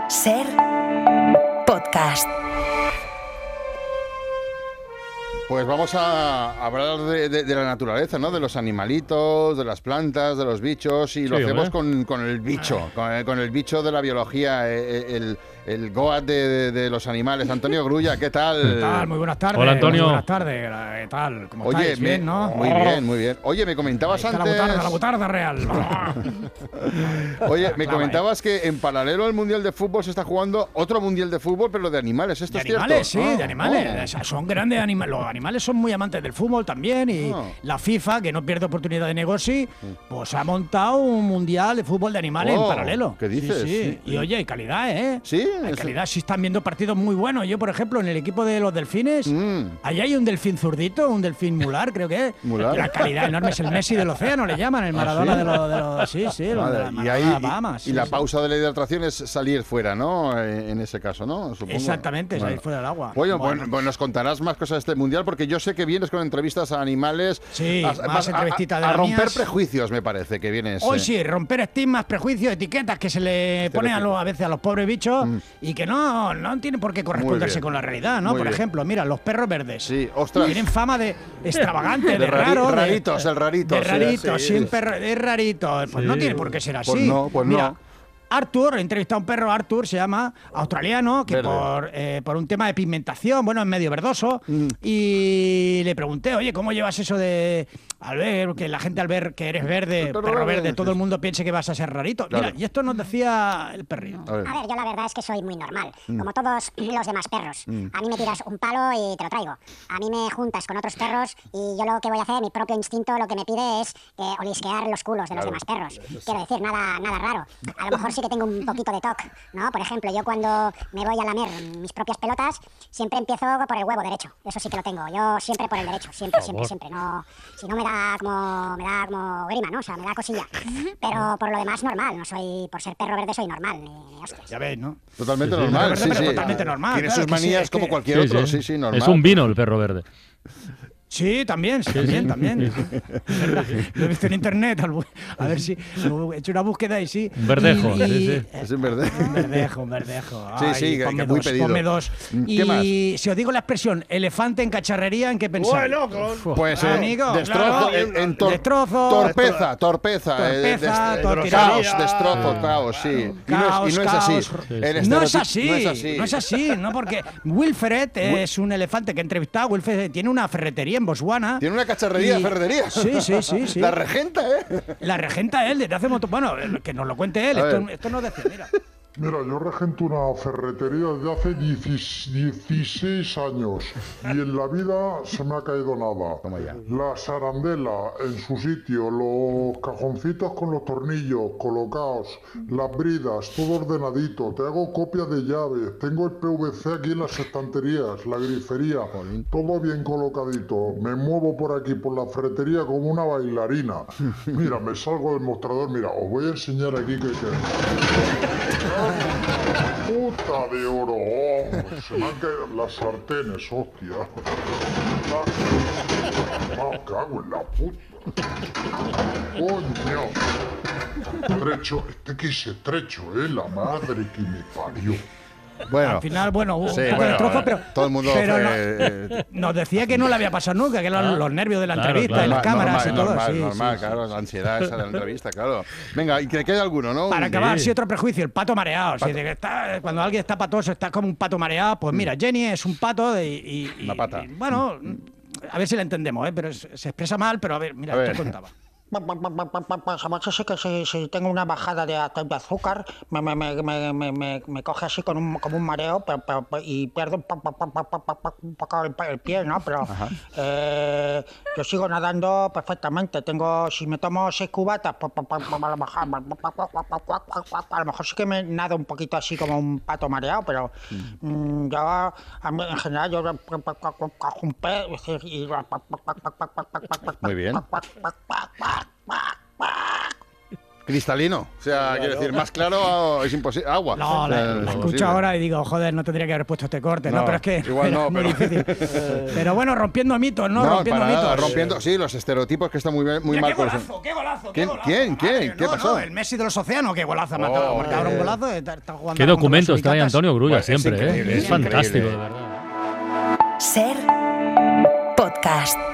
Ser podcast. Pues vamos a hablar de la naturaleza, ¿no? De los animalitos, de las plantas, de los bichos, y lo hacemos con el bicho, con el bicho de la biología, el Goat de los animales. Antonio Grulla, ¿qué tal? ¿Qué tal? Muy buenas tardes. Hola, Antonio. Muy buenas tardes. ¿Qué tal? ¿Cómo estáis? Bien, ¿no? Muy bien, muy bien. Oye, me comentabas antes... La butarda real. Oye, me comentabas que en paralelo al Mundial de Fútbol se está jugando otro Mundial de Fútbol, pero de animales. ¿Esto es cierto? De animales, sí, de animales. O sea, son grandes animales. Los animales son muy amantes del fútbol también, y la FIFA, que no pierde oportunidad de negocio, pues ha montado un Mundial de fútbol de animales en paralelo. ¿Qué dices? Sí. Y oye, hay calidad, ¿eh? Sí. Hay calidad, sí están viendo partidos muy buenos. Yo, por ejemplo, en el equipo de los delfines, allá hay un delfín zurdito, un delfín mular, creo que es. ¿Mular? La calidad enorme, es el Messi del océano, le llaman, el Maradona de los y Bahamas. Y la pausa de la hidratación es salir fuera, ¿no? En ese caso, ¿no? Supongo. Exactamente, salir fuera del agua. Oye, bueno, nos contarás más cosas de este Mundial, porque yo sé que vienes con entrevistas a animales. Sí, más entrevistitas de a las romper mías. Prejuicios, me parece que vienes. Hoy sí, romper estigmas, prejuicios, etiquetas que se le ponen a veces a los pobres bichos y que no tienen por qué corresponderse con la realidad, ¿no? Muy Por bien. ejemplo, mira, los perros verdes. Sí, ostras. Tienen fama de extravagante, de raro. Raritos, el rarito. De rarito, sí. siempre es rarito. Pues no tiene por qué ser así. Pues mira, no. Arthur, he entrevistado a un perro, Arthur se llama, australiano, que por un tema de pigmentación, bueno, es medio verdoso, y le pregunté, oye, ¿cómo llevas eso de al ver que la gente al ver que eres verde, perro verde, todo el mundo piense que vas a ser rarito? Claro. Mira, y esto nos decía el perrillo. A ver, yo la verdad es que soy muy normal, como todos los demás perros. A mí me tiras un palo y te lo traigo. A mí me juntas con otros perros y yo lo que voy a hacer, mi propio instinto lo que me pide es olisquear los culos de los demás perros. Quiero decir, nada raro. A lo mejor sí que tengo un poquito de toque, ¿no? Por ejemplo, yo cuando me voy a lamer mis propias pelotas, siempre empiezo por el huevo derecho. Eso sí que lo tengo. Yo siempre por el derecho, siempre. No, si no me da como grima, ¿no? O sea, me da cosilla. Pero por lo demás normal. No soy, por ser perro verde soy normal, ni hostias. Ya ves, ¿no? Totalmente normal, Pero totalmente normal. Tiene claro sus manías como cualquier otro, sí, normal. Es un vino el perro verde. Sí, también. Lo he visto en internet, a ver si he hecho una búsqueda y sí. Un verdejo, sí. Es un verdejo. Un verdejo. Sí, que muy pedido. Ponme dos. ¿Qué más? Y si os digo la expresión elefante en cacharrería, ¿en qué pensáis? Pues amigo, destrozo, claro. Destrozo. Torpeza, destrozo, caos, sí. Caos, y no es así. No es así, no, porque Wilfred es un elefante que he entrevistado. Wilfred tiene una ferretería en Botswana. Tiene una cacharrería de ferretería. Sí. La regenta, ¿eh? La regenta él desde hace bueno, que nos lo cuente él. Esto no decía, mira. Mira, yo regento una ferretería desde hace 16 años y en la vida se me ha caído nada. Toma ya. La sarandela en su sitio, los cajoncitos con los tornillos colocados, las bridas, todo ordenadito. Te hago copia de llaves, tengo el PVC aquí en las estanterías, la grifería, todo bien colocadito. Me muevo por aquí, por la ferretería como una bailarina. Mira, me salgo del mostrador, mira, os voy a enseñar aquí que... ¡Puta de oro! Se me han caído las sartenes, hostia. Cago en la puta. Coño. Estrecho, que es estrecho, la madre que me parió. Bueno, al final, un poco de bueno, trozo, pero todo el mundo nos decía que no le había pasado nunca, que eran los nervios de la entrevista, y las cámaras y todo. Normal, claro, la ansiedad esa de la entrevista, claro. Venga, y que quede alguno, ¿no? Para acabar, sí, otro prejuicio, el pato mareado. Cuando alguien está patoso, está como un pato mareado, pues mira, Jenny es un pato Una pata. Bueno, a ver si la entendemos, pero se expresa mal, pero a ver, mira, te contaba. Si tengo una bajada de azúcar, me coge así como un mareo y pierdo un poco el pie, ¿no? Pero yo sigo nadando perfectamente. Si me tomo 6 cubatas, a lo mejor sí que me nado un poquito así como un pato mareado, pero yo, en general, yo cojo un pez y... Muy bien. cristalino. O sea, quiero decir, más claro es imposible. Agua. No, la escucho ahora y digo, joder, no tendría que haber puesto este corte, ¿no? Pero es que igual no, muy difícil. Pero bueno, rompiendo mitos, ¿no? Rompiendo mitos. Nada, rompiendo, sí, los estereotipos que están muy mal. ¡Qué golazo, qué golazo! ¿Quién? ¿Qué pasó? No, el Messi de los océanos, qué golazo. Marcador un golazo. Está jugando qué documentos trae Antonio Grulla siempre, increíble, es fantástico, de verdad. Ser podcast.